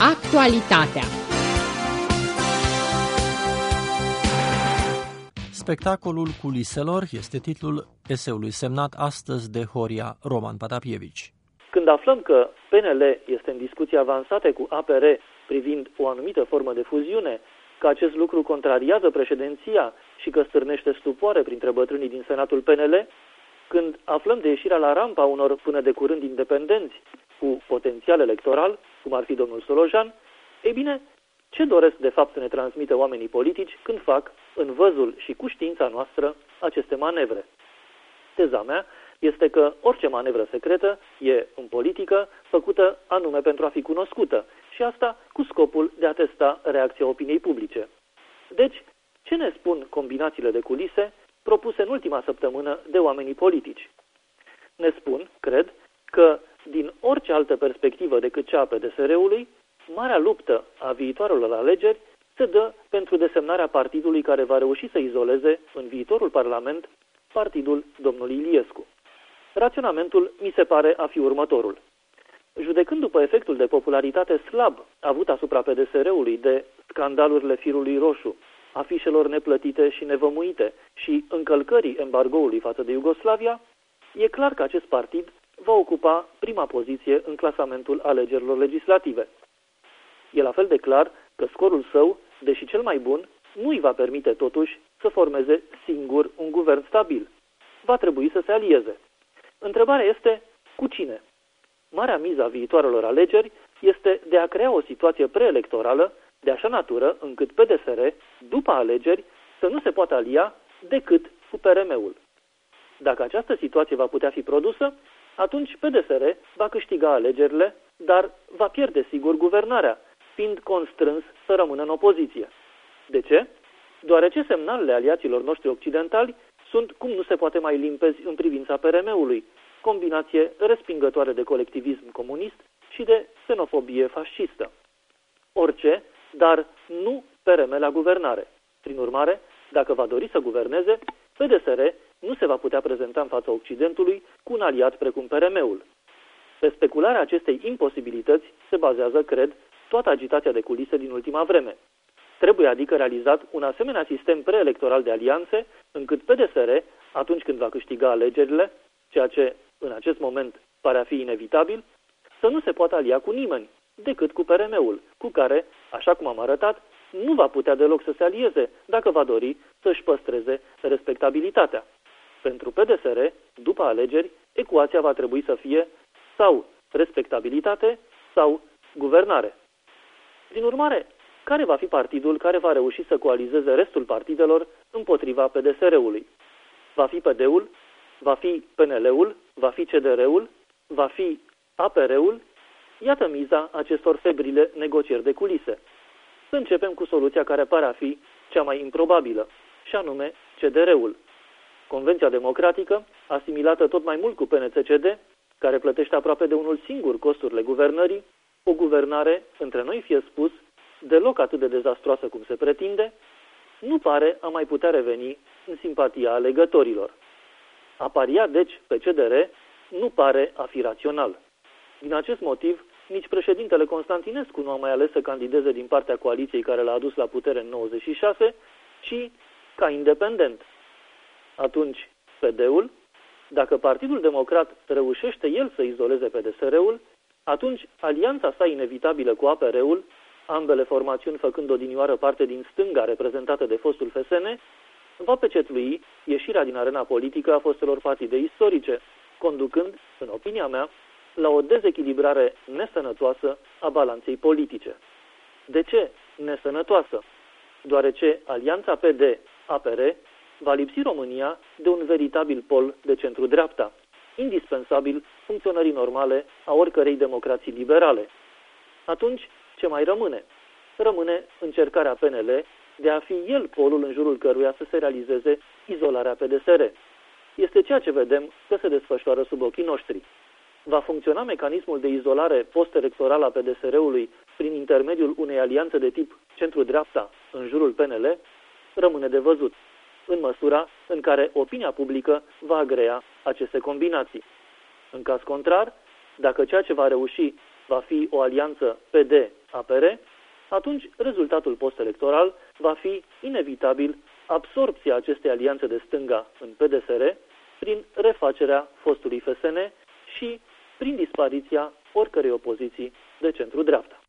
Actualitatea. Spectacolul Culiselor este titlul eseului semnat astăzi de Horia Roman Patapievici. Când aflăm că PNL este în discuții avansate cu APR privind o anumită formă de fuziune, că acest lucru contrariază președinția și că stârnește stupoare printre bătrânii din Senatul PNL, când aflăm de ieșirea la rampa unor până de curând independenți cu potențial electoral, cum ar fi domnul Solojan, ei bine, ce doresc de fapt să ne transmită oamenii politici când fac, în văzul și cu știința noastră, aceste manevre? Teza mea este că orice manevră secretă e, în politică, făcută anume pentru a fi cunoscută și asta cu scopul de a testa reacția opiniei publice. Deci, ce ne spun combinațiile de culise propuse în ultima săptămână de oamenii politici? Ne spun, cred, că din orice altă perspectivă decât cea a PDSR-ului, marea luptă a viitoarelor alegeri se dă pentru desemnarea partidului care va reuși să izoleze în viitorul Parlament partidul domnului Iliescu. Raționamentul mi se pare a fi următorul. Judecând după efectul de popularitate slab avut asupra PDSR-ului de scandalurile firului roșu, afișelor neplătite și nevămuite și încălcării embargoului față de Iugoslavia, e clar că acest partid va ocupa prima poziție în clasamentul alegerilor legislative. E la fel de clar că scorul său, deși cel mai bun, nu îi va permite totuși să formeze singur un guvern stabil. Va trebui să se alieze. Întrebarea este, cu cine? Marea miză a viitoarelor alegeri este de a crea o situație preelectorală de așa natură încât PDSR, după alegeri, să nu se poată alia decât cu PRM-ul. Dacă această situație va putea fi produsă, atunci PDSR va câștiga alegerile, dar va pierde sigur guvernarea, fiind constrâns să rămână în opoziție. De ce? Deoarece semnalele aliaților noștri occidentali sunt cum nu se poate mai limpezi în privința PRM-ului, combinație respingătoare de colectivism comunist și de xenofobie fascistă. Orice, dar nu PRM la guvernare. Prin urmare, dacă va dori să guverneze, PDSR nu se va putea prezenta în fața Occidentului cu un aliat precum PRM-ul. Pe specularea acestei imposibilități se bazează, cred, toată agitația de culise din ultima vreme. Trebuie adică realizat un asemenea sistem preelectoral de alianțe, încât PDSR, atunci când va câștiga alegerile, ceea ce în acest moment pare a fi inevitabil, să nu se poată alia cu nimeni, decât cu PRM-ul, cu care, așa cum am arătat, nu va putea deloc să se alieze dacă va dori să-și păstreze respectabilitatea. Pentru PDSR, după alegeri, ecuația va trebui să fie sau respectabilitate sau guvernare. Prin urmare, care va fi partidul care va reuși să coalizeze restul partidelor împotriva PDSR-ului? Va fi PD-ul? Va fi PNL-ul? Va fi CDR-ul? Va fi APR-ul? Iată miza acestor febrile negocieri de culise. Să începem cu soluția care pare a fi cea mai improbabilă, și anume CDR-ul. Convenția Democratică, asimilată tot mai mult cu PNCCD, care plătește aproape de unul singur costurile guvernării, o guvernare, între noi fie spus, deloc atât de dezastroasă cum se pretinde, nu pare a mai putea reveni în simpatia alegătorilor. A paria, deci, pe CDR nu pare a fi rațional. Din acest motiv, nici președintele Constantinescu nu a mai ales să candideze din partea coaliției care l-a adus la putere în 96, ci ca independent. Atunci, PD-ul, dacă Partidul Democrat reușește el să izoleze PDSR-ul, atunci alianța sa inevitabilă cu APR-ul, ambele formațiuni făcând odinioară parte din stânga reprezentată de fostul FSN, va pecetlui ieșirea din arena politică a fostelor partide istorice, conducând, în opinia mea, la o dezechilibrare nesănătoasă a balanței politice. De ce nesănătoasă? Deoarece alianța PD-APR va lipsi România de un veritabil pol de centru-dreapta, indispensabil funcționării normale a oricărei democrații liberale. Atunci, ce mai rămâne? Rămâne încercarea PNL de a fi el polul în jurul căruia să se realizeze izolarea PDSR. Este ceea ce vedem că se desfășoară sub ochii noștri. Va funcționa mecanismul de izolare post-electoral a PDSR-ului prin intermediul unei alianțe de tip centru-dreapta în jurul PNL? Rămâne de văzut, în măsura în care opinia publică va agrea aceste combinații. În caz contrar, dacă ceea ce va reuși va fi o alianță PD APR, atunci rezultatul post-electoral va fi inevitabil absorbția acestei alianțe de stânga în PDSR prin refacerea fostului FSN și prin dispariția oricărei opoziții de centru-dreapta.